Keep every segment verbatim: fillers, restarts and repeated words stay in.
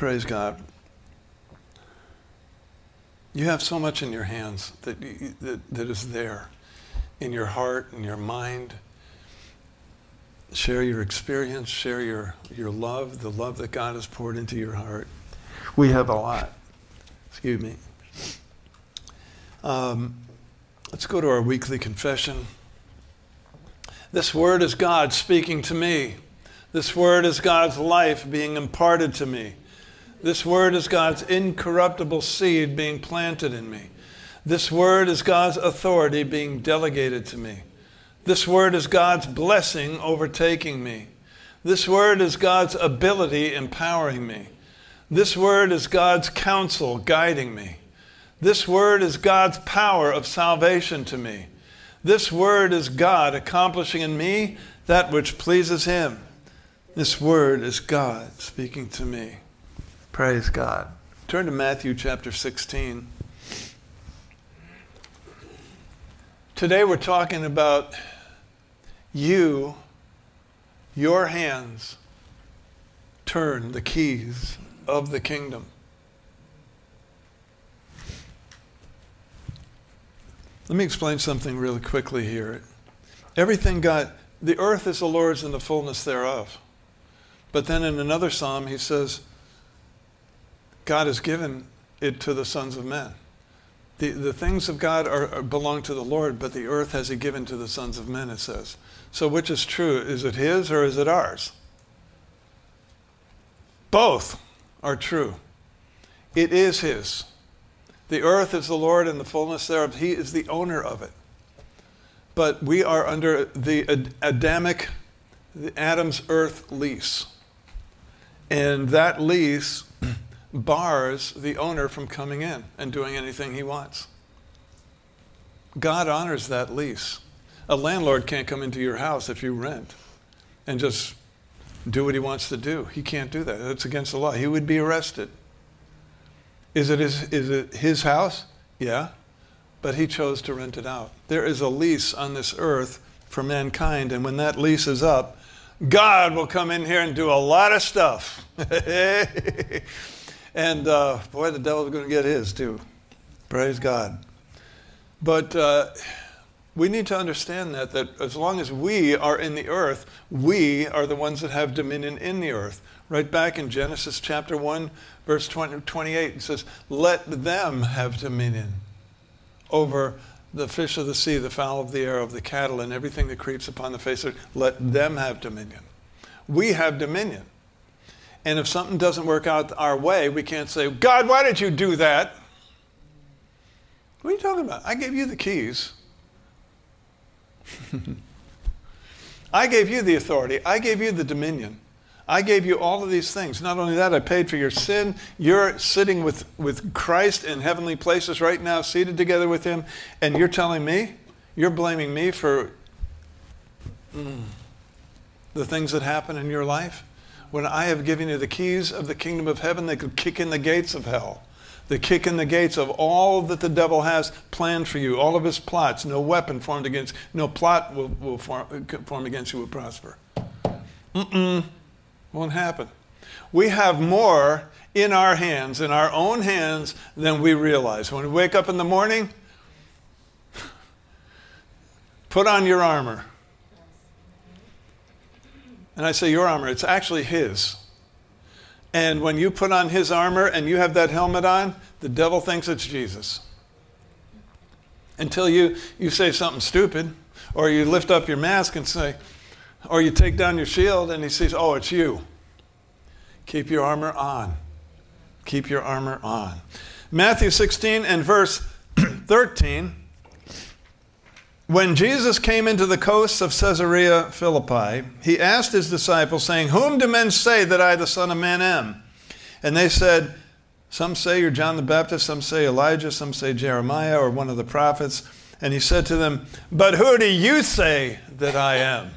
Praise God. You have so much in your hands that, you, that that is there in your heart and your mind. Share your experience, share your, your love, the love that God has poured into your heart. We have a lot. Excuse me. Um, let's go to our weekly confession. This word is God speaking to me. This word is God's life being imparted to me. This word is God's incorruptible seed being planted in me. This word is God's authority being delegated to me. This word is God's blessing overtaking me. This word is God's ability empowering me. This word is God's counsel guiding me. This word is God's power of salvation to me. This word is God accomplishing in me that which pleases him. This word is God speaking to me. Praise God. Turn to Matthew chapter sixteen. Today we're talking about you, your hands, turn the keys of the kingdom. Let me explain something really quickly here. Everything God, the earth is the Lord's and the fullness thereof. But then in another psalm he says, God has given it to the sons of men. The, the things of God are, are belong to the Lord, but the earth has he given to the sons of men, it says. So which is true? Is it his or is it ours? Both are true. It is his. The earth is the Lord and the fullness thereof. He is the owner of it. But we are under the Adamic, the Adam's earth lease. And that lease bars the owner from coming in and doing anything he wants. God honors that lease. A landlord can't come into your house if you rent and just do what he wants to do. He can't do that. That's against the law. He would be arrested. Is it his, is it his house? Yeah. But he chose to rent it out. There is a lease on this earth for mankind, and when that lease is up, God will come in here and do a lot of stuff. And uh, boy, the devil's going to get his too. Praise God. But uh, we need to understand that, that as long as we are in the earth, we are the ones that have dominion in the earth. Right back in Genesis chapter one, verse twenty, twenty-eight, it says, let them have dominion over the fish of the sea, the fowl of the air, of the cattle, and everything that creeps upon the face of it. Let them have dominion. We have dominion. And if something doesn't work out our way, we can't say, God, why did you do that? What are you talking about? I gave you the keys. I gave you the authority. I gave you the dominion. I gave you all of these things. Not only that, I paid for your sin. You're sitting with, with Christ in heavenly places right now, seated together with him, and you're telling me, you're blaming me for mm, the things that happen in your life? When I have given you the keys of the kingdom of heaven, they could kick in the gates of hell. They kick in the gates of all that the devil has planned for you, all of his plots. No weapon formed against, no plot will, will form, form against you will prosper. Mm-mm, won't happen. We have more in our hands, in our own hands, than we realize. When we wake up in the morning, put on your armor. And I say your armor, it's actually his. And when you put on his armor and you have that helmet on, the devil thinks it's Jesus. Until you, you say something stupid, or you lift up your mask and say, or you take down your shield and he says, oh, it's you. Keep your armor on. Keep your armor on. Matthew sixteen and verse thirteen. When Jesus came into the coasts of Caesarea Philippi, he asked his disciples, saying, whom do men say that I, the Son of Man, am? And they said, some say you're John the Baptist, some say Elijah, some say Jeremiah or one of the prophets. And he said to them, but who do you say that I am?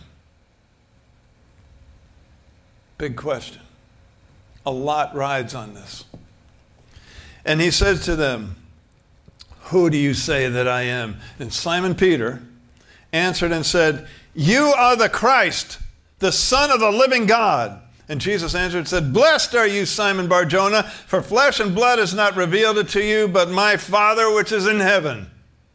Big question. A lot rides on this. And he said to them, who do you say that I am? And Simon Peter answered and said, you are the Christ, the Son of the living God. And Jesus answered and said, "Blessed are you, Simon Bar-Jonah, for flesh and blood has not revealed it to you, but my Father which is in heaven.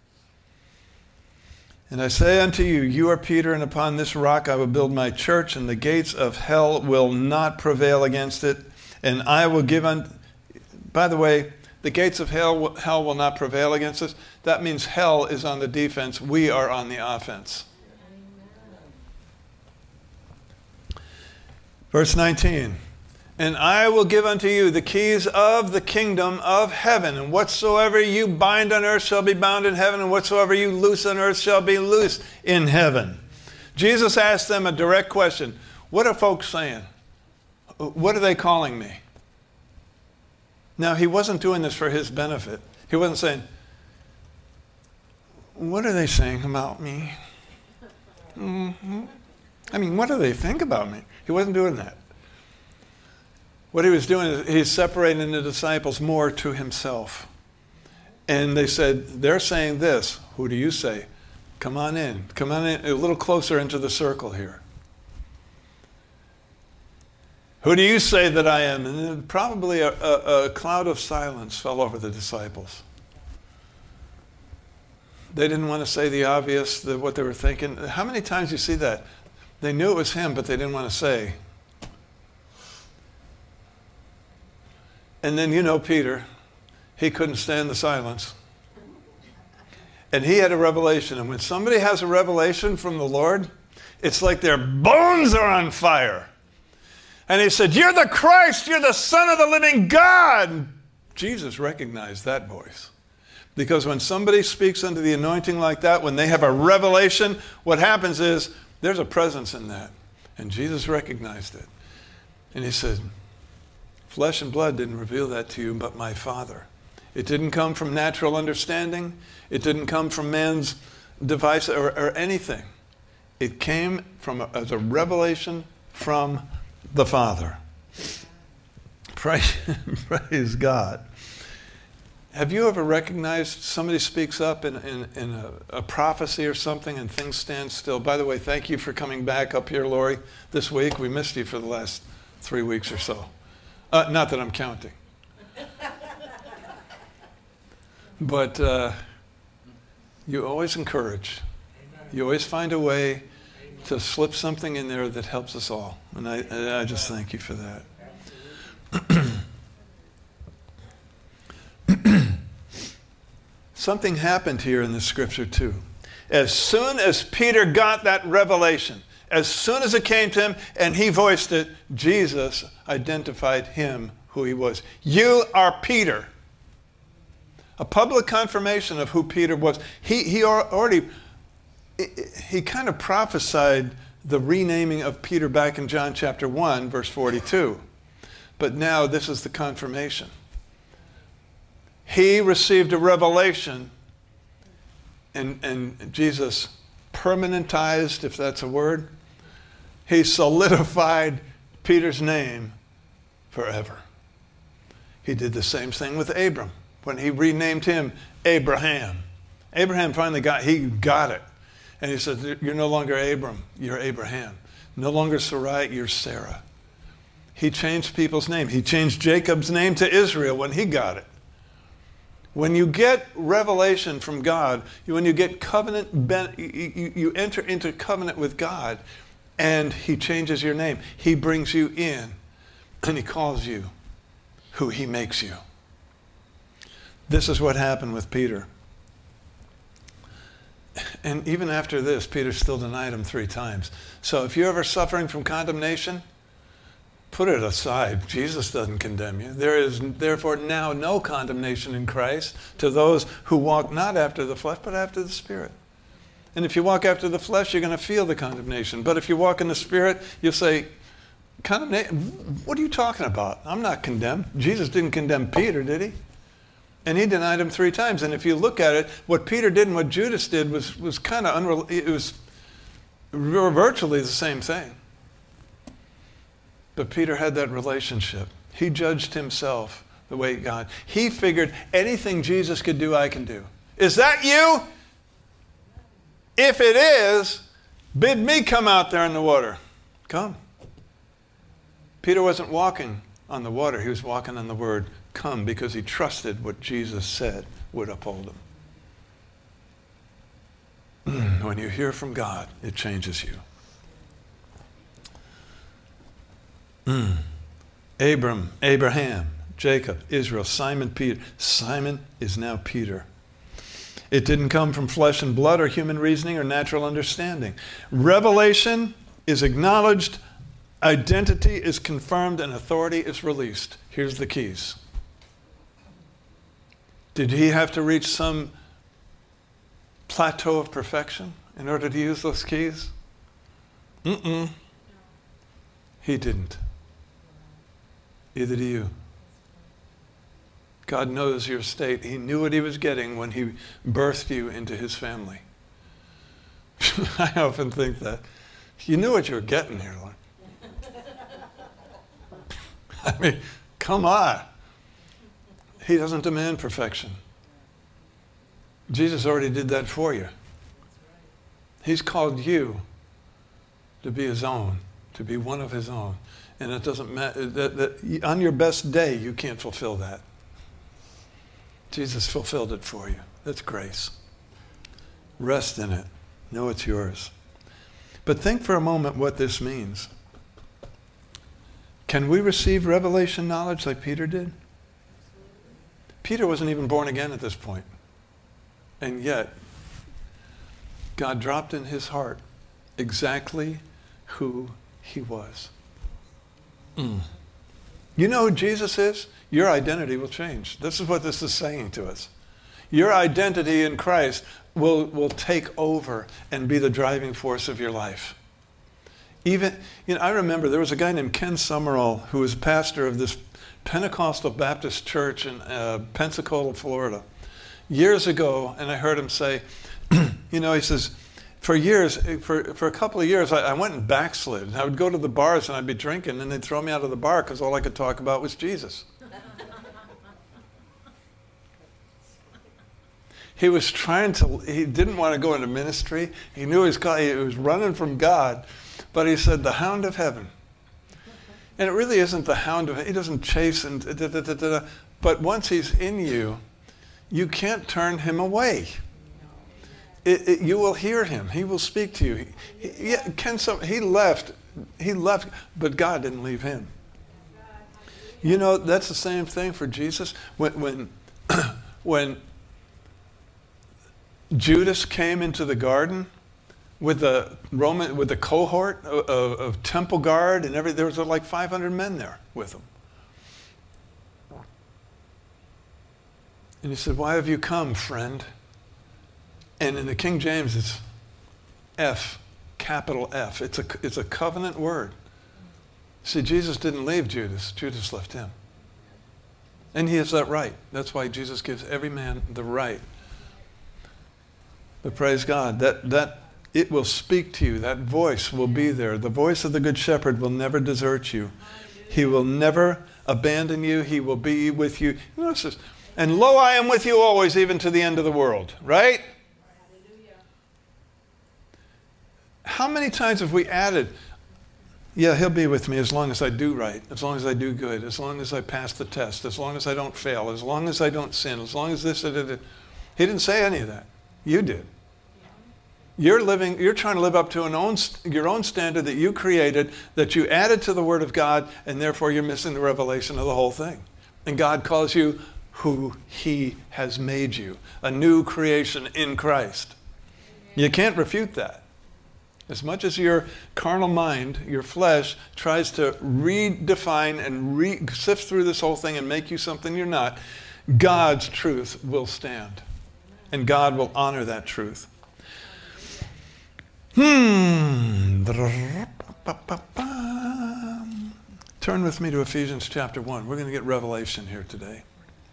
And I say unto you, you are Peter, and upon this rock I will build my church, and the gates of hell will not prevail against it. And I will give unto..." By the way, the gates of hell, hell will not prevail against us. That means hell is on the defense. We are on the offense. Verse nineteen, "And I will give unto you the keys of the kingdom of heaven, and whatsoever you bind on earth shall be bound in heaven, and whatsoever you loose on earth shall be loosed in heaven." Jesus asked them a direct question. What are folks saying? What are they calling me? Now, he wasn't doing this for his benefit. He wasn't saying, what are they saying about me? Mm-hmm. I mean, what do they think about me? He wasn't doing that. What he was doing is he's separating the disciples more to himself. And they said, they're saying this. Who do you say? Come on in. Come on in a little closer into the circle here. Who do you say that I am? And then probably a, a, a cloud of silence fell over the disciples. They didn't want to say the obvious, the, what they were thinking. How many times do you see that? They knew it was him, but they didn't want to say. And then you know Peter. He couldn't stand the silence. And he had a revelation. And when somebody has a revelation from the Lord, it's like their bones are on fire. And he said, "You're the Christ. You're the Son of the living God." Jesus recognized that voice. Because when somebody speaks under the anointing like that, when they have a revelation, what happens is there's a presence in that. And Jesus recognized it. And he said, "Flesh and blood didn't reveal that to you, but my Father." It didn't come from natural understanding. It didn't come from man's device or, or anything. It came from a, as a revelation from the Father. Praise, praise God. Have you ever recognized somebody speaks up in, in, in a, a prophecy or something and things stand still? By the way, thank you for coming back up here, Lori, this week. We missed you for the last three weeks or so. Uh, not that I'm counting. But uh, you always encourage. You always find a way to slip something in there that helps us all. And I, I just thank you for that. Something happened here in the scripture too. As soon as Peter got that revelation, as soon as it came to him and he voiced it, Jesus identified him who he was. You are Peter. A public confirmation of who Peter was. He, he already, he kind of prophesied the renaming of Peter back in John chapter one, verse forty-two. But now this is the confirmation. He received a revelation, and, and Jesus permanentized, if that's a word. He solidified Peter's name forever. He did the same thing with Abram when he renamed him Abraham. Abraham finally got, he got it. And he said, "You're no longer Abram, you're Abraham. No longer Sarai, you're Sarah." He changed people's name. He changed Jacob's name to Israel when he got it. When you get revelation from God, when you get covenant, you, you enter into covenant with God, and he changes your name. He brings you in, and he calls you who he makes you. This is what happened with Peter. And even after this, Peter still denied him three times. So if you're ever suffering from condemnation, put it aside. Jesus doesn't condemn you. There is therefore now no condemnation in Christ to those who walk not after the flesh, but after the Spirit. And if you walk after the flesh, you're going to feel the condemnation. But if you walk in the Spirit, you'll say, condemnation? What are you talking about? I'm not condemned. Jesus didn't condemn Peter, did he? And he denied him three times. And if you look at it, what Peter did and what Judas did was, was kind of unreal. It was virtually the same thing. But Peter had that relationship. He judged himself the way God. He figured anything Jesus could do, I can do. Is that you? If it is, bid me come out there in the water. Come. Peter wasn't walking on the water. He was walking on the word come because he trusted what Jesus said would uphold him. When you hear from God, it changes you. Mm. Abram, Abraham, Jacob, Israel, Simon, Peter. Simon is now Peter. It didn't come from flesh and blood or human reasoning or natural understanding. Revelation is acknowledged, identity is confirmed, and authority is released. Here's the keys. Did he have to reach some plateau of perfection in order to use those keys? Mm-mm. He didn't. Neither do you. God knows your state. He knew what he was getting when he birthed you into his family. I often think that. You knew what you were getting here, Lord. I mean, come on. He doesn't demand perfection. Jesus already did that for you. He's called you to be his own, to be one of his own. And it doesn't matter, that, that on your best day, you can't fulfill that. Jesus fulfilled it for you. That's grace. Rest in it. Know it's yours. But think for a moment what this means. Can we receive revelation knowledge like Peter did? Peter wasn't even born again at this point. And yet, God dropped in his heart exactly who he was. Mm. You know who Jesus is? Your identity will change. This is what this is saying to us. Your identity in Christ will, will take over and be the driving force of your life. Even, you know, I remember there was a guy named Ken Summerall who was pastor of this Pentecostal Baptist church in uh, Pensacola, Florida, years ago, and I heard him say, you know, he says, for years, for, for a couple of years, I, I went and backslid. I would go to the bars and I'd be drinking and they'd throw me out of the bar because all I could talk about was Jesus. He was trying to, he didn't want to go into ministry. He knew his God, he was running from God. But he said, the hound of heaven. And it really isn't the hound of heaven. He doesn't chase and da, da, da, da, da. But once he's in you, you can't turn him away. It, it, you will hear him. He will speak to you. He, he, yeah, Ken, some, he left. He left, but God didn't leave him. You know, that's the same thing for Jesus. When, when, when Judas came into the garden with the Roman, with the cohort of, of, of temple guard and everything, there was like five hundred men there with him. And he said, "Why have you come, friend?" And in the King James, it's F, capital F. It's a, it's a covenant word. See, Jesus didn't leave Judas. Judas left him. And he has that right. That's why Jesus gives every man the right. But praise God, that, that it will speak to you. That voice will be there. The voice of the Good Shepherd will never desert you. He will never abandon you. He will be with you. Notice this. And lo, I am with you always, even to the end of the world. Right? How many times have we added, yeah, he'll be with me as long as I do right, as long as I do good, as long as I pass the test, as long as I don't fail, as long as I don't sin, as long as this, da, da, da. He didn't say any of that. You did. You're living, you're trying to live up to an own, your own standard that you created, that you added to the Word of God, and therefore you're missing the revelation of the whole thing. And God calls you who He has made you, a new creation in Christ. You can't refute that. As much as your carnal mind, your flesh, tries to redefine and re- sift through this whole thing and make you something you're not, God's truth will stand. And God will honor that truth. Hmm. Turn with me to Ephesians chapter one. We're going to get revelation here today.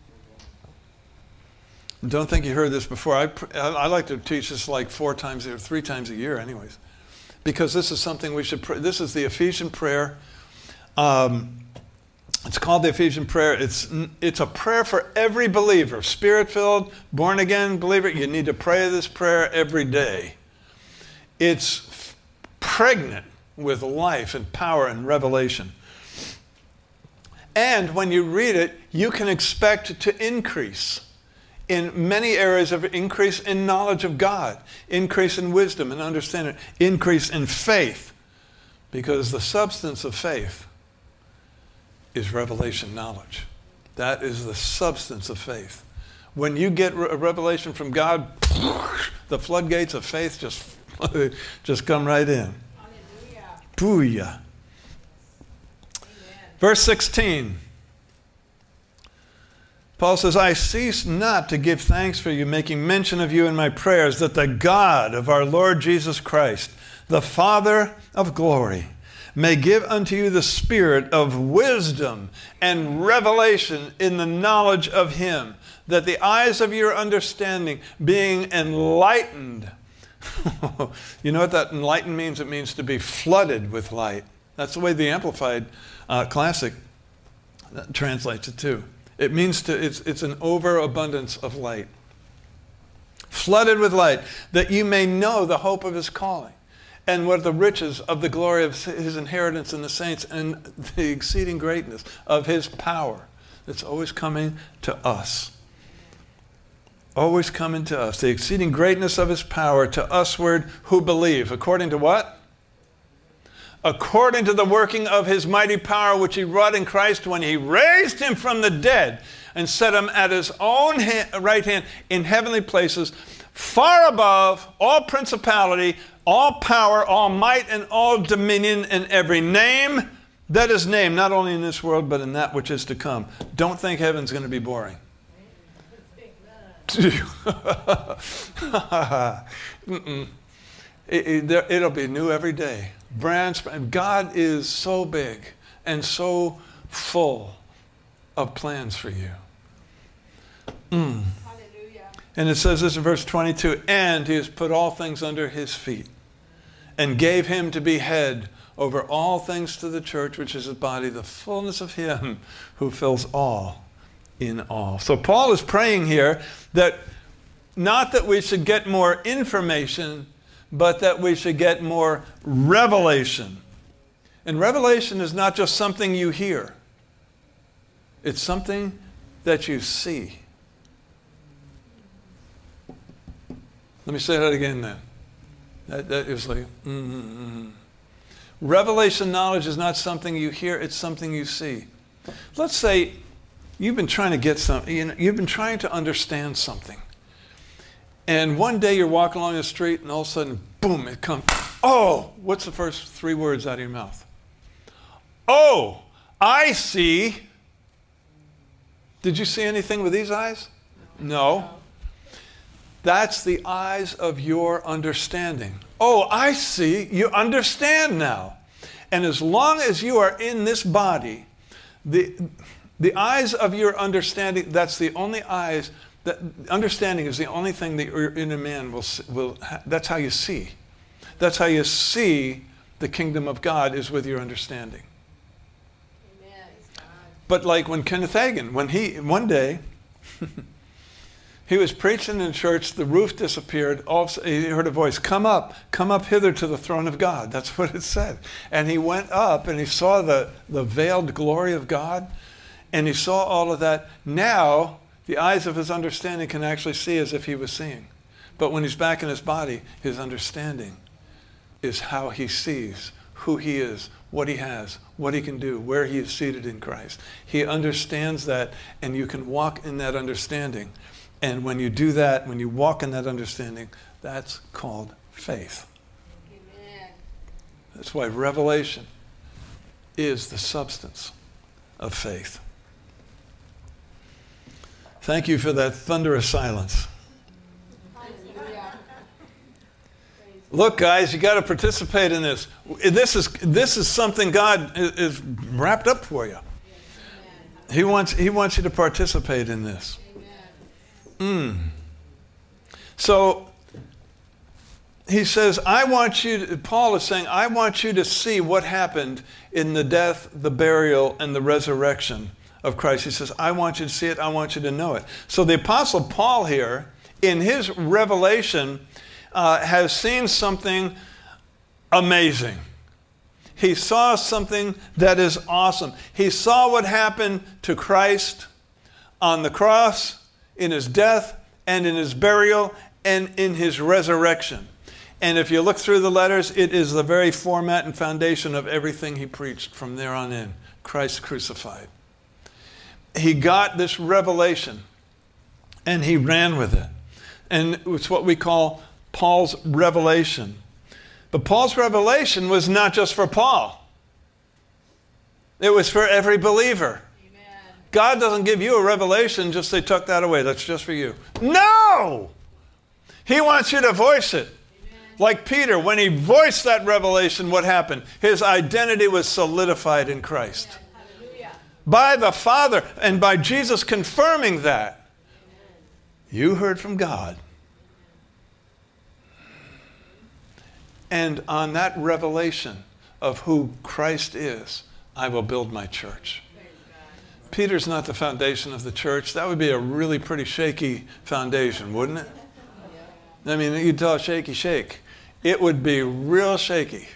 Don't think you heard this before. I, I like to teach this like four times or three times a year anyways. Because this is something we should pray. This is the Ephesian prayer. Um, it's called the Ephesian prayer. It's, it's a prayer for every believer, spirit-filled, born-again believer. You need to pray this prayer every day. It's pregnant with life and power and revelation. And when you read it, you can expect to increase in many areas of increase in knowledge of God, increase in wisdom and understanding, increase in faith, because the substance of faith is revelation knowledge. That is the substance of faith. When you get a revelation from God, the floodgates of faith just, just come right in. Hallelujah. Booyah. Verse sixteen. Paul says, I cease not to give thanks for you, making mention of you in my prayers, that the God of our Lord Jesus Christ, the Father of glory, may give unto you the spirit of wisdom and revelation in the knowledge of him, that the eyes of your understanding being enlightened. You know what that enlightened means? It means to be flooded with light. That's the way the Amplified uh, Classic translates it too. It means to, it's, it's an overabundance of light. Flooded with light, that you may know the hope of his calling, and what the riches of the glory of his inheritance in the saints, and the exceeding greatness of his power that's always coming to us. Always coming to us. The exceeding greatness of his power to usward who believe. According to what? According to the working of his mighty power, which he wrought in Christ when he raised him from the dead and set him at his own hand, right hand in heavenly places, far above all principality, all power, all might, and all dominion, and every name that is named, not only in this world, but in that which is to come. Don't think heaven's going to be boring. Mm-mm. It, it, it'll be new every day. Branch, God is so big and so full of plans for you. Mm. Hallelujah. And it says this in verse twenty-two, and he has put all things under his feet and gave him to be head over all things to the church, which is his body, the fullness of him who fills all in all. So Paul is praying here that not that we should get more information, but that we should get more revelation. And revelation is not just something you hear. It's something that you see. Let me say that again then. That, that is like, mm-hmm. Revelation knowledge is not something you hear, it's something you see. Let's say you've been trying to get something, you know, you've been trying to understand something. And one day you're walking along the street and all of a sudden, boom, it comes. Oh, what's the first three words out of your mouth? Oh, I see. Did you see anything with these eyes? No. That's the eyes of your understanding. Oh, I see. You understand now. And as long as you are in this body, the, the eyes of your understanding, that's the only eyes. That understanding is the only thing that your inner man will, will, that's how you see. That's how you see the kingdom of God, is with your understanding. Amen. But like when Kenneth Hagin, when he, one day, he was preaching in church, the roof disappeared, all of a sudden, he heard a voice, come up, come up hither to the throne of God. That's what it said. And he went up and he saw the, the veiled glory of God, and he saw all of that. Now, the eyes of his understanding can actually see as if he was seeing. But when he's back in his body, his understanding is how he sees, who he is, what he has, what he can do, where he is seated in Christ. He understands that, and you can walk in that understanding. And when you do that, when you walk in that understanding, that's called faith. Amen. That's why revelation is the substance of faith. Thank you for that thunderous silence. Look, guys, you got to participate in this. This is this is something God is, is wrapped up for you. He wants He wants you to participate in this. Mm. So he says, I want you to, Paul is saying, I want you to see what happened in the death, the burial, and the resurrection of Christ. He says, I want you to see it, I want you to know it. So the Apostle Paul here, in his revelation, uh, has seen something amazing. He saw something that is awesome. He saw what happened to Christ on the cross, in his death, and in his burial, and in his resurrection. And if you look through the letters, it is the very format and foundation of everything he preached from there on in. Christ crucified. He got this revelation, and he ran with it. And it's what we call Paul's revelation. But Paul's revelation was not just for Paul. It was for every believer. Amen. God doesn't give you a revelation, just say, tuck that away, that's just for you. No! He wants you to voice it. Amen. Like Peter, when he voiced that revelation, what happened? His identity was solidified in Christ. Hallelujah. By the Father and by Jesus confirming that. Amen. You heard from God. And on that revelation of who Christ is, I will build my church. Peter's not the foundation of the church. That would be a really pretty shaky foundation, wouldn't it? I mean, you'd tell a shaky shake. It would be real shaky.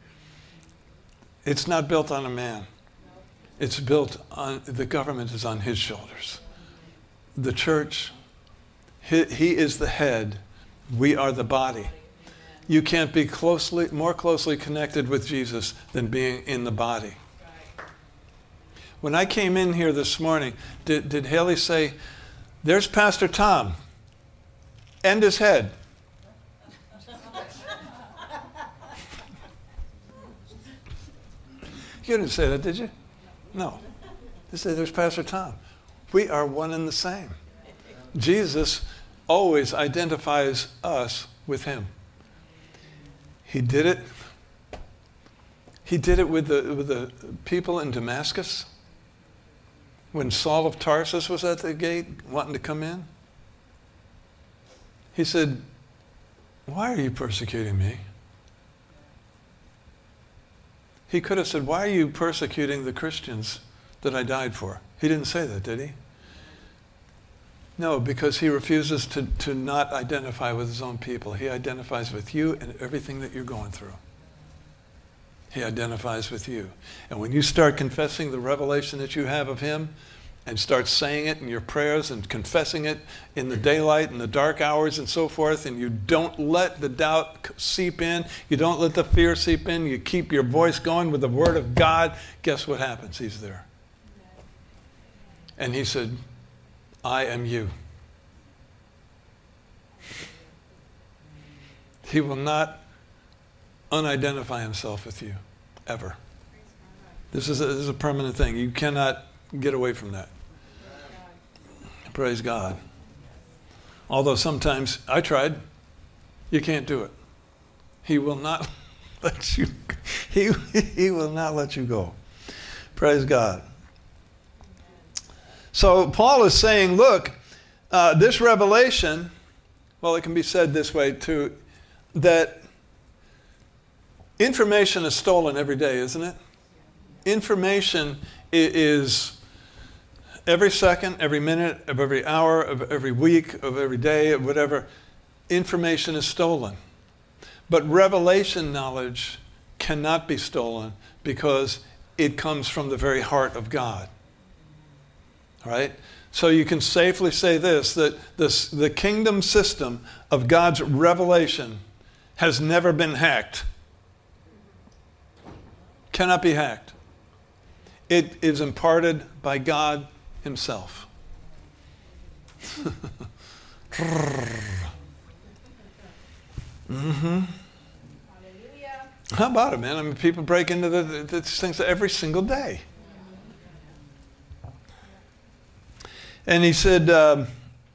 It's not built on a man. It's built on, the government is on his shoulders. The church, he, he is the head. We are the body. You can't be closely, more closely connected with Jesus than being in the body. When I came in here this morning, did, did Haley say, there's Pastor Tom and his head? You didn't say that, did you? No. They said, there's Pastor Tom. We are one and the same. Jesus always identifies us with him. He did it. He did it with the, with the people in Damascus. When Saul of Tarsus was at the gate wanting to come in. He said, why are you persecuting me? He could have said, why are you persecuting the Christians that I died for? He didn't say that, did he? No, because he refuses to, to not identify with his own people. He identifies with you and everything that you're going through. He identifies with you. And when you start confessing the revelation that you have of him and start saying it in your prayers and confessing it in the daylight and the dark hours and so forth, and you don't let the doubt seep in, you don't let the fear seep in, you keep your voice going with the word of God, guess what happens? He's there. And he said, I am you. He will not unidentify himself with you, ever. This is a, this is a permanent thing. You cannot get away from that. Praise God. Although sometimes I tried, you can't do it. He will not let you, he, he will not let you go. Praise God. So Paul is saying, look, uh, this revelation, well, it can be said this way too, that information is stolen every day, isn't it? Information is every second, every minute, of every hour, of every week, of every day, of whatever. Information is stolen. But revelation knowledge cannot be stolen because it comes from the very heart of God. Right? So you can safely say this, that this, the kingdom system of God's revelation has never been hacked. Cannot be hacked. It is imparted by God himself. mm-hmm. How about it, man? I mean, people break into the, the, these things every single day. And he said, um,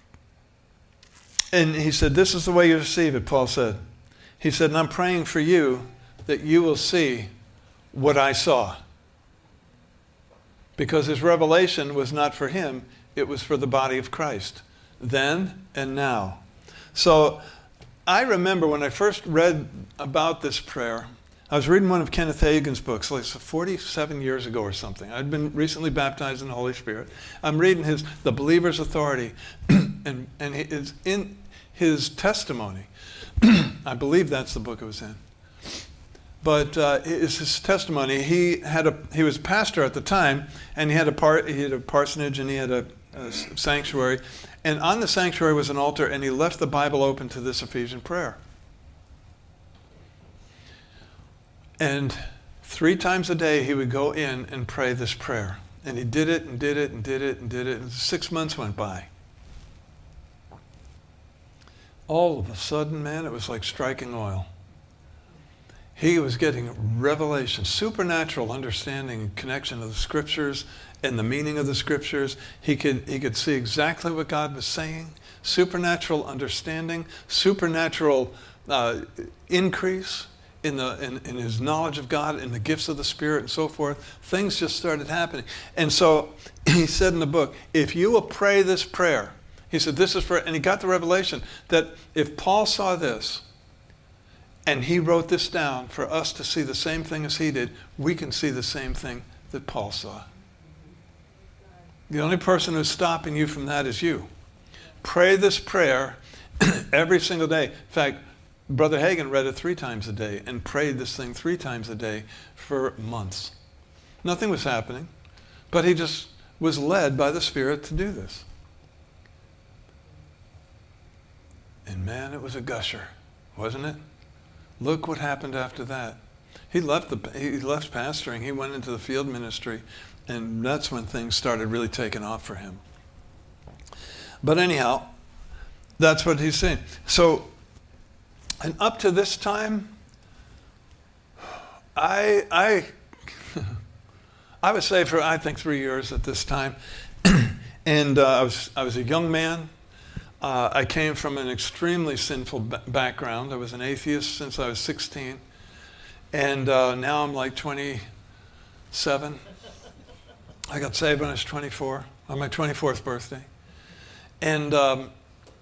and he said, this is the way you receive it, Paul said. He said, and I'm praying for you that you will see what I saw. Because his revelation was not for him, it was for the body of Christ, then and now. So I remember when I first read about this prayer, I was reading one of Kenneth Hagin's books, like forty-seven years ago or something. I'd been recently baptized in the Holy Spirit. I'm reading his The Believer's Authority, and, and it's in his testimony. I believe that's the book it was in. but uh, it's his testimony. He had a he was a pastor at the time, and he had a par, he had a parsonage, and he had a, a sanctuary, and on the sanctuary was an altar, and he left the Bible open to this Ephesian prayer. And three times a day he would go in and pray this prayer, and he did it and did it and did it and did it. And six months went by. All of a sudden, man, it was like striking oil. He was getting revelation, supernatural understanding and connection of the scriptures and the meaning of the scriptures. He could, he could see exactly what God was saying, supernatural understanding, supernatural uh, increase in, the, in, in his knowledge of God, in the gifts of the Spirit and so forth. Things just started happening. And so he said in the book, if you will pray this prayer, he said this is for, and he got the revelation that if Paul saw this, and he wrote this down for us to see the same thing as he did, we can see the same thing that Paul saw. The only person who's stopping you from that is you. Pray this prayer every single day. In fact, Brother Hagin read it three times a day and prayed this thing three times a day for months. Nothing was happening, but he just was led by the Spirit to do this. And man, it was a gusher, wasn't it? Look what happened after that. He left the he left pastoring. He went into the field ministry, and that's when things started really taking off for him. But anyhow, that's what he's saying. So, and up to this time, I I I would say for I think three years at this time, and uh, I was I was a young man. Uh, I came from an extremely sinful b- background. I was an atheist since I was sixteen. And uh, now I'm like twenty-seven. I got saved when I was twenty-four, on my twenty-fourth birthday. And um,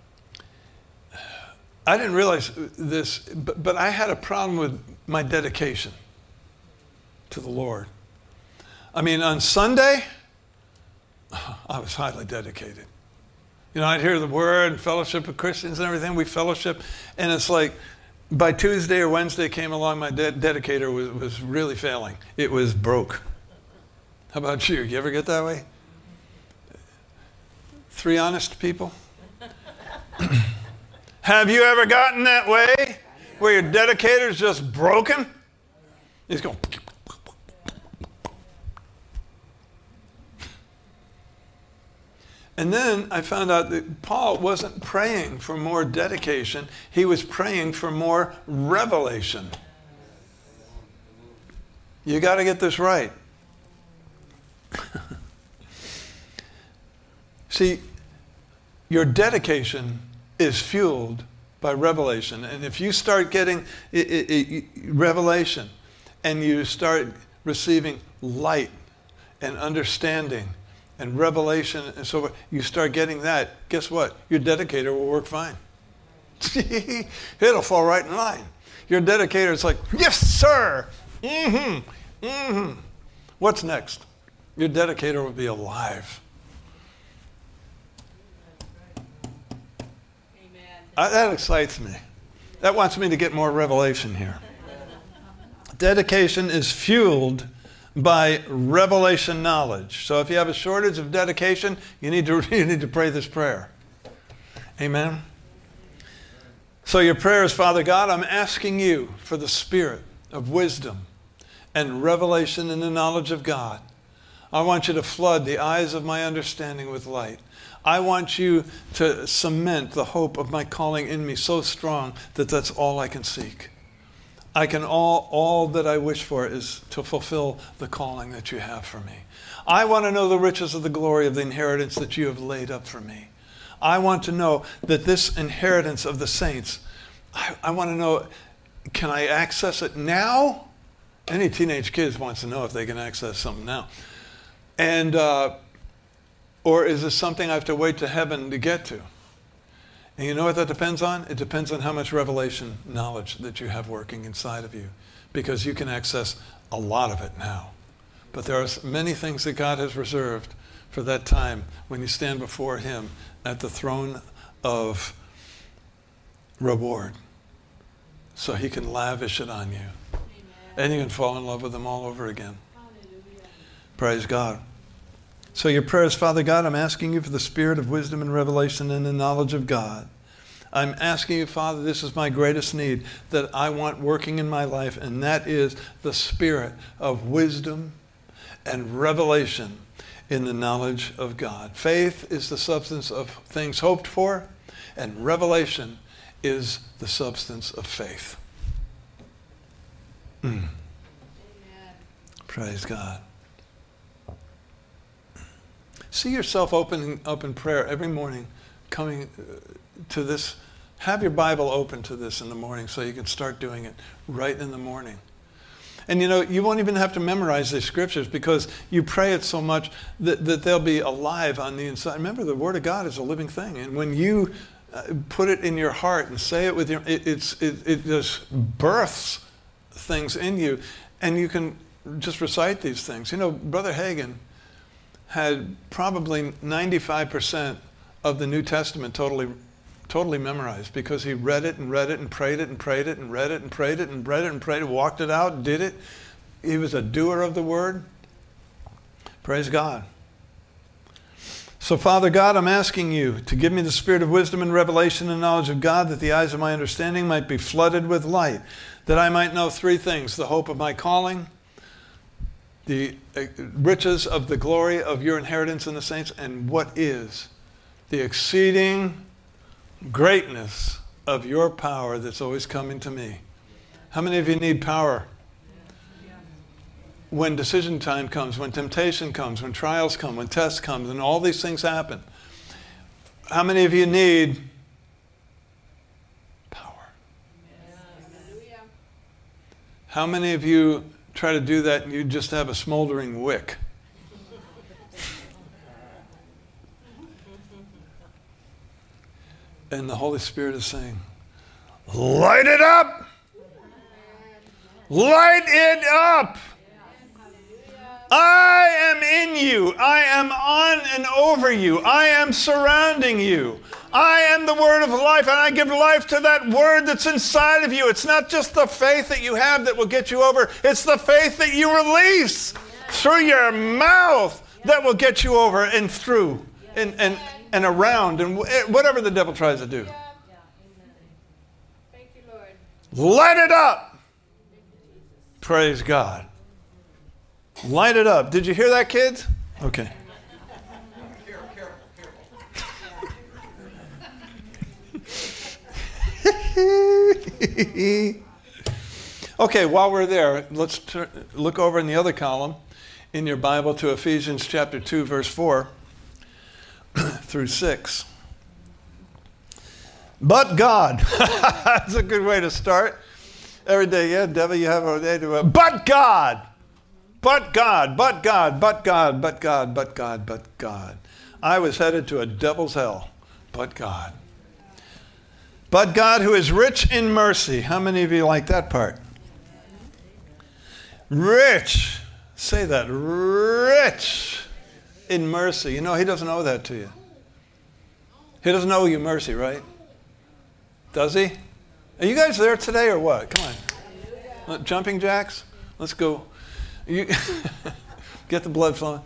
I didn't realize this, but, but I had a problem with my dedication to the Lord. I mean, on Sunday, I was highly dedicated. You know, I'd hear the word and fellowship with Christians and everything. We fellowship. And it's like by Tuesday or Wednesday came along, my de- dedicator was, was really failing. It was broke. How about you? You ever get that way? Three honest people? Have you ever gotten that way where your dedicator's just broken? He's going... And then I found out that Paul wasn't praying for more dedication. He was praying for more revelation. You got to get this right. See, your dedication is fueled by revelation. And if you start getting it, it, it, revelation and you start receiving light and understanding and revelation and so forth, you start getting that, guess what? Your dedicator will work fine. It'll fall right in line. Your dedicator is like, yes, sir. Mm-hmm. Mm-hmm. What's next? Your dedicator will be alive. Amen. I, that excites me. That wants me to get more revelation here. Dedication is fueled by revelation knowledge. So if you have a shortage of dedication, you need to you need to pray this prayer. Amen. So your prayer is, Father God, I'm asking you for the spirit of wisdom and revelation in the knowledge of God. I want you to flood the eyes of my understanding with light. I want you to cement the hope of my calling in me so strong that that's all I can seek. I can all, all that I wish for is to fulfill the calling that you have for me. I want to know the riches of the glory of the inheritance that you have laid up for me. I want to know that this inheritance of the saints, I, I want to know, can I access it now? Any teenage kids wants to know if they can access something now. And, uh, or is this something I have to wait to heaven to get to? And you know what that depends on? It depends on how much revelation knowledge that you have working inside of you. Because you can access a lot of it now. But there are many things that God has reserved for that time when you stand before him at the throne of reward. So he can lavish it on you. Amen. And you can fall in love with him all over again. Praise God. So your prayer is, Father God, I'm asking you for the spirit of wisdom and revelation and the knowledge of God. I'm asking you, Father, this is my greatest need that I want working in my life, and that is the spirit of wisdom and revelation in the knowledge of God. Faith is the substance of things hoped for, and revelation is the substance of faith. Mm. Amen. Praise God. See yourself opening up in prayer every morning, coming to this. Have your Bible open to this in the morning so you can start doing it right in the morning. And you know, you won't even have to memorize these scriptures because you pray it so much that, that they'll be alive on the inside. Remember, the Word of God is a living thing. And when you uh, put it in your heart and say it with your, it, it's, it, it just births things in you. And you can just recite these things. You know, Brother Hagin had probably ninety-five percent of the New Testament totally totally memorized because he read it and read it and prayed it and prayed it and read it and prayed it and read it and prayed it, walked it out, did it. He was a doer of the word. Praise God. So Father God, I'm asking you to give me the spirit of wisdom and revelation and knowledge of God, that the eyes of my understanding might be flooded with light, that I might know three things: the hope of my calling, the riches of the glory of your inheritance in the saints, and what is the exceeding greatness of your power that's always coming to me. How many of you need power? When decision time comes, when temptation comes, when trials come, when tests come, and all these things happen. How many of you need power? How many of you try to do that and you just have a smoldering wick? And the Holy Spirit is saying, light it up! Light it up! I am in you. I am on and over you. I am surrounding you. I am the word of life, and I give life to that word that's inside of you. It's not just the faith that you have that will get you over. It's the faith that you release through your mouth that will get you over and through and, and, and around and whatever the devil tries to do. Thank you, Lord. Light it up. Praise God. Light it up. Did you hear that, kids? Okay. Okay, while we're there, let's turn, look over in the other column in your Bible to Ephesians chapter two, verse four through six. But God. That's a good way to start. Every day, yeah, devil, you have a day to, but God. But God, but God, but God, but God, but God, but God. I was headed to a devil's hell, but God. But God, who is rich in mercy. How many of you like that part? Rich. Say that. Rich in mercy. You know, he doesn't owe that to you. He doesn't owe you mercy, right? Does he? Are you guys there today or what? Come on. Jumping jacks? Let's go. You get the blood flowing.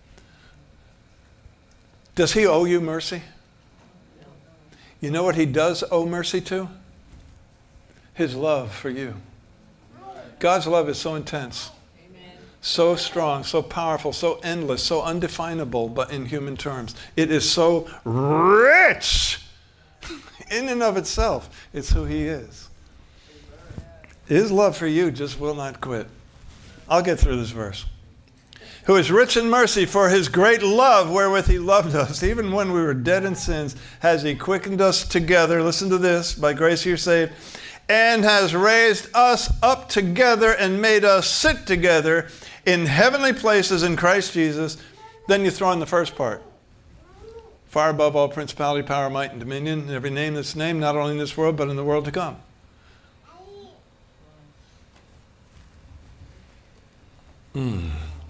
Does he owe you mercy? You know what he does owe mercy to? His love for you. God's love is so intense, so strong, so powerful, so endless, so undefinable, but in human terms. It is so rich in and of itself. It's who he is. His love for you just will not quit. I'll get through this verse. Who is rich in mercy, for his great love wherewith he loved us, even when we were dead in sins, has he quickened us together. Listen to this. By grace you're saved. And has raised us up together and made us sit together in heavenly places in Christ Jesus. Then you throw in the first part. Far above all principality, power, might, and dominion, and every name that's named, not only in this world, but in the world to come. Mm.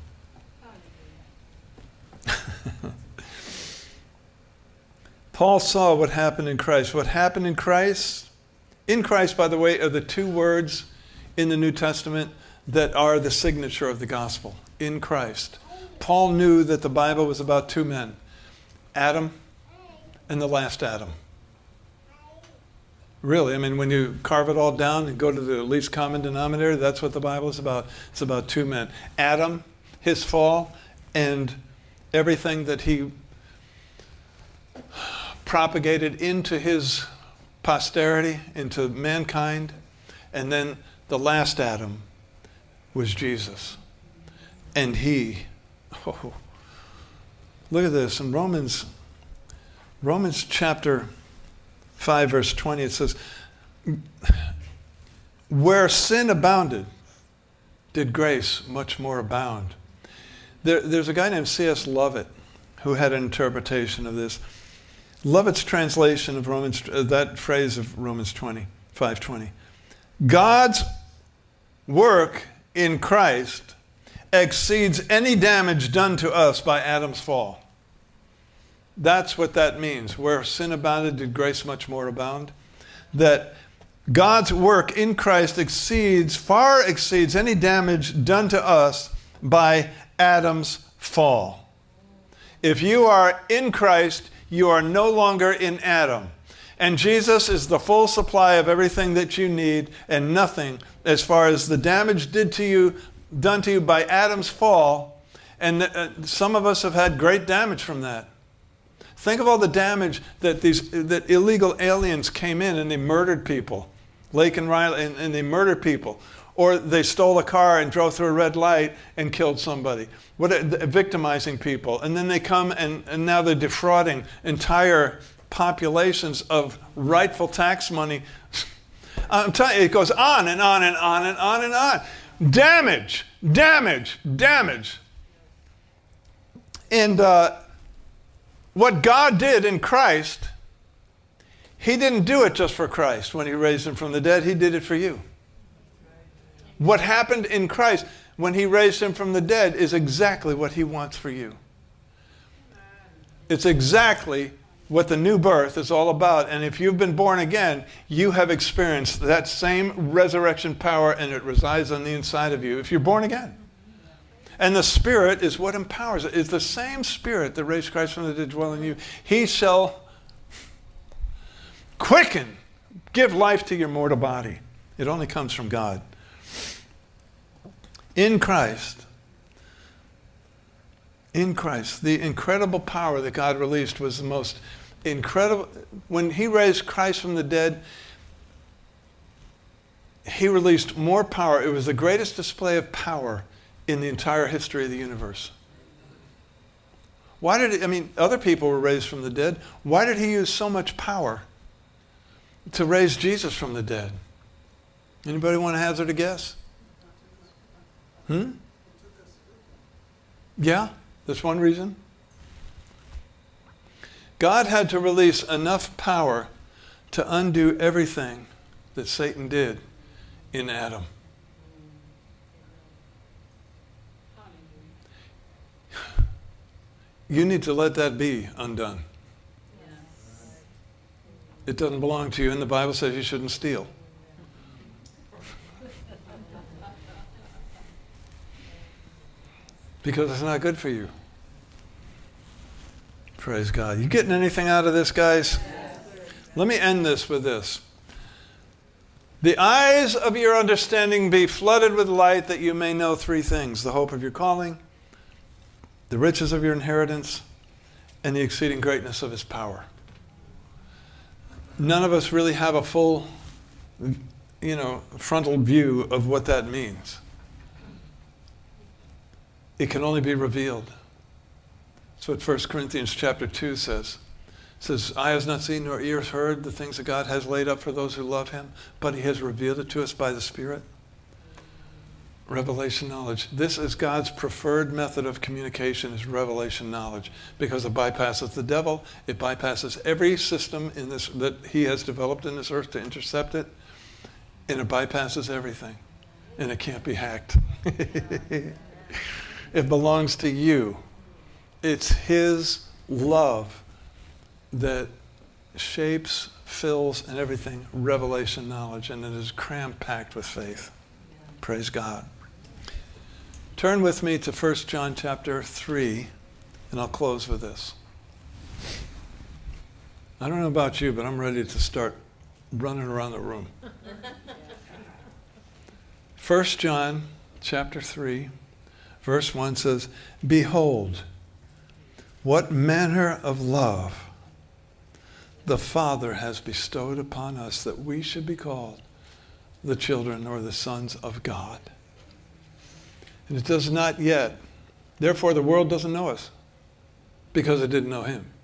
Paul saw what happened in Christ. What happened in Christ, in Christ, by the way, are the two words in the New Testament that are the signature of the gospel, in Christ. Paul knew that the Bible was about two men, Adam and the last Adam. Really, I mean, when you carve it all down and go to the least common denominator, that's what the Bible is about. It's about two men. Adam, his fall, and everything that he propagated into his posterity, into mankind. And then the last Adam was Jesus. And he, oh, look at this. In Romans, Romans chapter five, verse twenty, it says, where sin abounded, did grace much more abound. There, there's a guy named C S Lovett who had an interpretation of this. Lovett's translation of Romans, uh, that phrase of Romans twenty, five twenty. God's work in Christ exceeds any damage done to us by Adam's fall. That's what that means. Where sin abounded, did grace much more abound? That God's work in Christ exceeds, far exceeds any damage done to us by Adam's fall. If you are in Christ, you are no longer in Adam. And Jesus is the full supply of everything that you need, and nothing as far as the damage did to you, done to you by Adam's fall. And uh, some of us have had great damage from that. Think of all the damage that these that illegal aliens came in and they murdered people, Lake and Riley, and, and they murdered people, or they stole a car and drove through a red light and killed somebody. What victimizing people, and then they come and, and now they're defrauding entire populations of rightful tax money. I'm telling you, it goes on and on and on and on and on. Damage, damage, damage, and. Uh, What God did in Christ, he didn't do it just for Christ when he raised him from the dead. He did it for you. What happened in Christ when he raised him from the dead is exactly what he wants for you. It's exactly what the new birth is all about. And if you've been born again, you have experienced that same resurrection power, and it resides on the inside of you if you're born again. And the Spirit is what empowers it. It's the same Spirit that raised Christ from the dead dwell in you. He shall quicken, give life to your mortal body. It only comes from God. In Christ, in Christ, the incredible power that God released was the most incredible. When he raised Christ from the dead, he released more power. It was the greatest display of power in the entire history of the universe. Why did it, I mean, other people were raised from the dead. Why did he use so much power to raise Jesus from the dead? Anybody want to hazard a guess? Hmm? Yeah, that's one reason. God had to release enough power to undo everything that Satan did in Adam. You need to let that be undone. It doesn't belong to you, and the Bible says you shouldn't steal. Because it's not good for you. Praise God. You getting anything out of this, guys? Let me end this with this. The eyes of your understanding be flooded with light, that you may know three things: the hope of your calling, the riches of your inheritance, and the exceeding greatness of his power. None of us really have a full, you know, frontal view of what that means. It can only be revealed. That's what First Corinthians chapter two says. It says, eye has not seen nor ears heard the things that God has laid up for those who love him, but he has revealed it to us by the Spirit. Revelation knowledge. This is God's preferred method of communication, is revelation knowledge, because it bypasses the devil. It bypasses every system in this that he has developed in this earth to intercept it, and it bypasses everything, and it can't be hacked. It belongs to you. It's his love that shapes, fills, and everything revelation knowledge, and it is cram-packed with faith. Praise God. Turn with me to First John chapter three, and I'll close with this. I don't know about you, but I'm ready to start running around the room. First John chapter three, verse one says, "Behold, what manner of love the Father has bestowed upon us, that we should be called the children or the sons of God. And it does not yet. Therefore, the world doesn't know us because it didn't know him."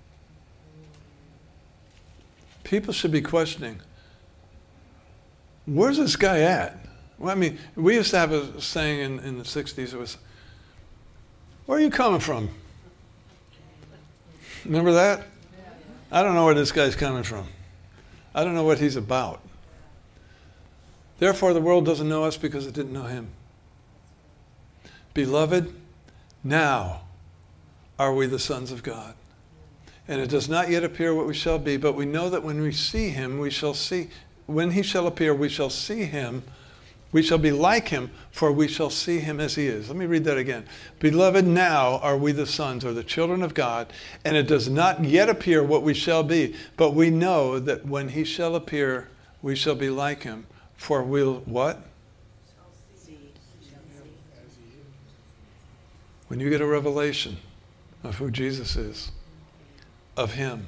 People should be questioning, where's this guy at? Well, I mean, we used to have a saying in, in the sixties. It was, "Where are you coming from?" Remember that? I don't know where this guy's coming from. I don't know what he's about. Therefore, the world doesn't know us because it didn't know him. Beloved, now are we the sons of God. And it does not yet appear what we shall be, but we know that when we see him, we shall see, when he shall appear, we shall see him, we shall be like him, for we shall see him as he is. Let me read that again. Beloved, now are we the sons or the children of God, and it does not yet appear what we shall be, but we know that when he shall appear, we shall be like him, for we'll what? When you get a revelation of who Jesus is, of him,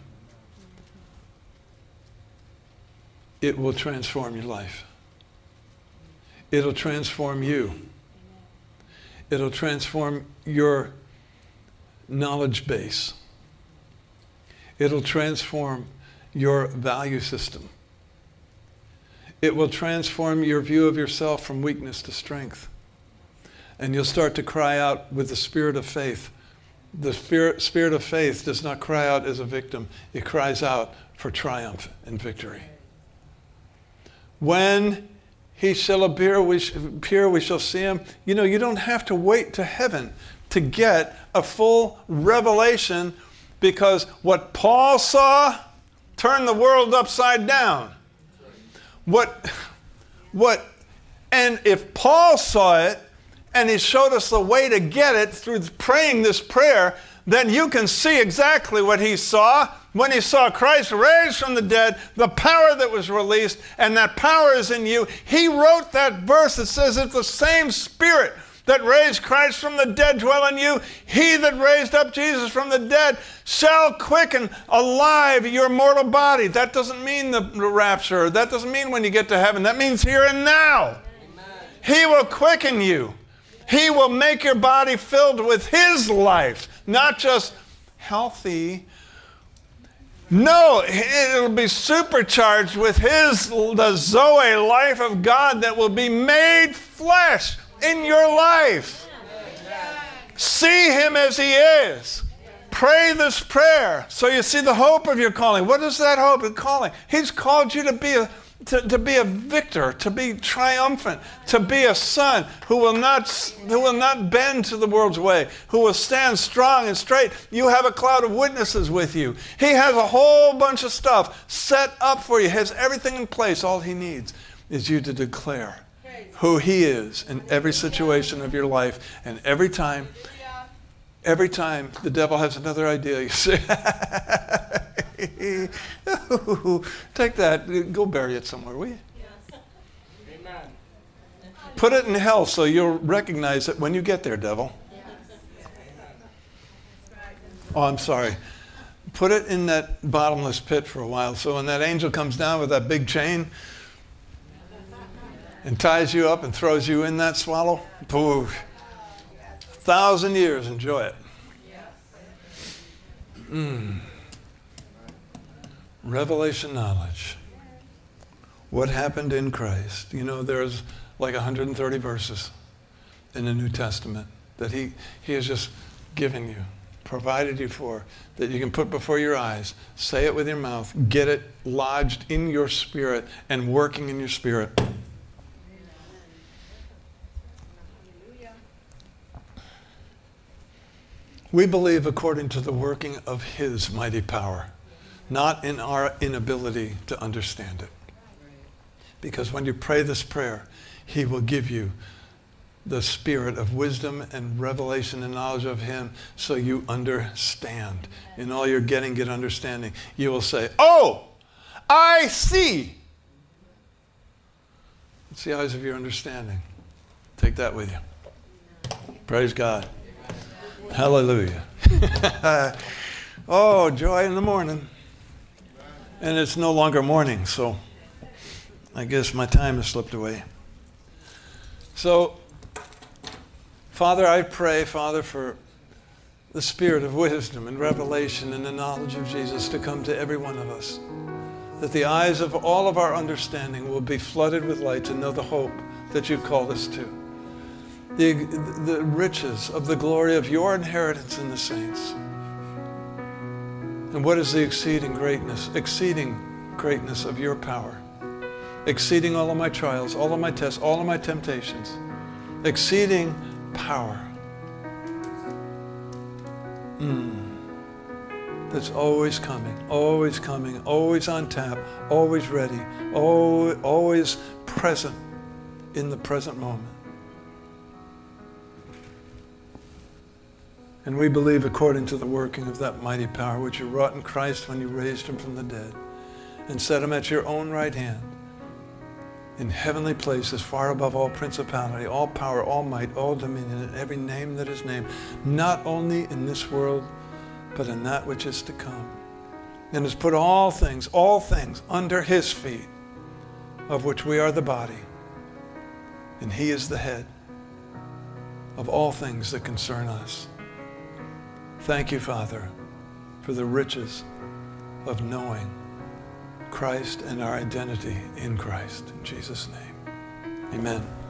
it will transform your life. It'll transform you. It'll transform your knowledge base. It'll transform your value system. It will transform your view of yourself from weakness to strength. And you'll start to cry out with the spirit of faith. The spirit, spirit of faith does not cry out as a victim. It cries out for triumph and victory. When he shall appear, we, sh- appear, we shall see him. You know, you don't have to wait to heaven to get a full revelation, because what Paul saw turned the world upside down. What, what, and if Paul saw it, and he showed us the way to get it through praying this prayer, then you can see exactly what he saw when he saw Christ raised from the dead, the power that was released, and that power is in you. He wrote that verse that says, if the same Spirit that raised Christ from the dead dwell in you, he that raised up Jesus from the dead shall quicken alive your mortal body. That doesn't mean the rapture. That doesn't mean when you get to heaven. That means here and now. Amen. He will quicken you. He will make your body filled with his life, not just healthy. No, it'll be supercharged with his, the Zoe life of God that will be made flesh in your life. See him as he is. Pray this prayer so you see the hope of your calling. What is that hope of calling? He's called you to be a To, to be a victor, to be triumphant, to be a son who will not who will not bend to the world's way, who will stand strong and straight. You have a cloud of witnesses with you. He has a whole bunch of stuff set up for you. He has everything in place. All he needs is you to declare who he is in every situation of your life. And every time, every time the devil has another idea, you say, take that, go bury it somewhere, will you? Yes. Amen. Put it in hell so you'll recognize it when you get there, devil. Yes. Oh, I'm sorry. Put it in that bottomless pit for a while, so when that angel comes down with that big chain and ties you up and throws you in that swallow, poof, a thousand years, enjoy it. Mm. Revelation knowledge. What happened in Christ? You know, there's like one hundred thirty verses in the New Testament that he, he has just given you, provided you for, that you can put before your eyes, say it with your mouth, get it lodged in your spirit and working in your spirit. We believe according to the working of his mighty power, not in our inability to understand it. Because when you pray this prayer, he will give you the spirit of wisdom and revelation and knowledge of him so you understand. In all you're getting, get understanding. You will say, oh, I see. It's the eyes of your understanding. Take that with you. Praise God. Hallelujah. Oh, joy in the morning. And it's no longer morning, so I guess my time has slipped away. So, Father, I pray, Father, for the spirit of wisdom and revelation and the knowledge of Jesus to come to every one of us. That the eyes of all of our understanding will be flooded with light to know the hope that you've called us to. The, the riches of the glory of your inheritance in the saints. And what is the exceeding greatness, exceeding greatness of your power? Exceeding all of my trials, all of my tests, all of my temptations. Exceeding power. Mm. That's always coming, always coming, always on tap, always ready, always, always present in the present moment. And we believe according to the working of that mighty power which you wrought in Christ when you raised him from the dead and set him at your own right hand in heavenly places far above all principality, all power, all might, all dominion, and every name that is named, not only in this world, but in that which is to come. And has put all things, all things under his feet, of which we are the body. And he is the head of all things that concern us. Thank you, Father, for the riches of knowing Christ and our identity in Christ. In Jesus' name, amen.